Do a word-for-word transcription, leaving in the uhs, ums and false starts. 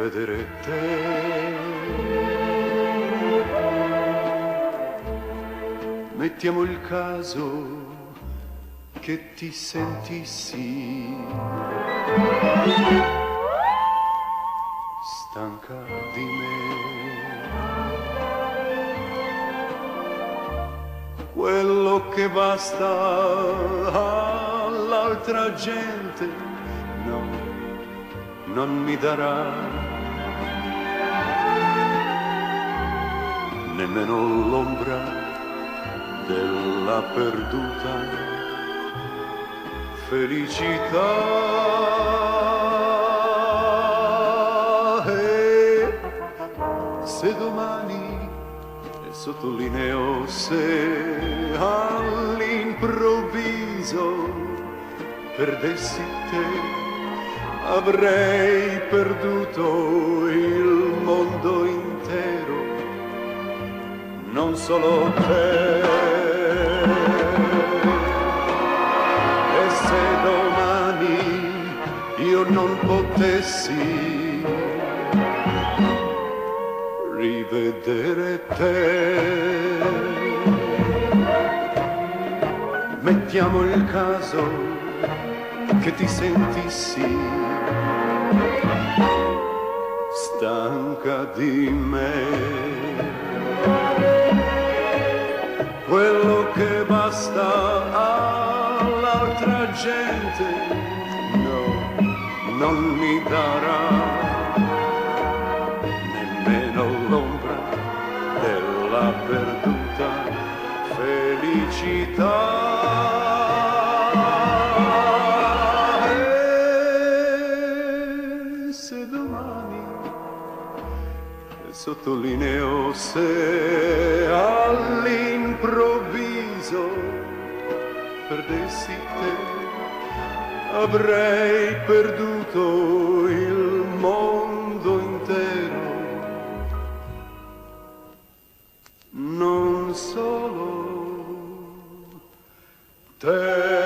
rivedere te. Mettiamo il caso che ti sentissi stanca di me. Quello che basta all'altra gente, no, non mi darà nemmeno l'ombra della perduta felicità. E se domani, e sottolineo se, all'improvviso perdessi te, avrei perduto il mondo intero, non solo te. E se domani io non potessi rivedere te, mettiamo il caso che ti sentissi stanca di me. Quello che basta all'altra gente, no, non mi darà nemmeno l'ombra della perduta felicità. E se domani, sottolineo se, all'improvviso perdessi te, avrei perduto il mondo intero, non solo te.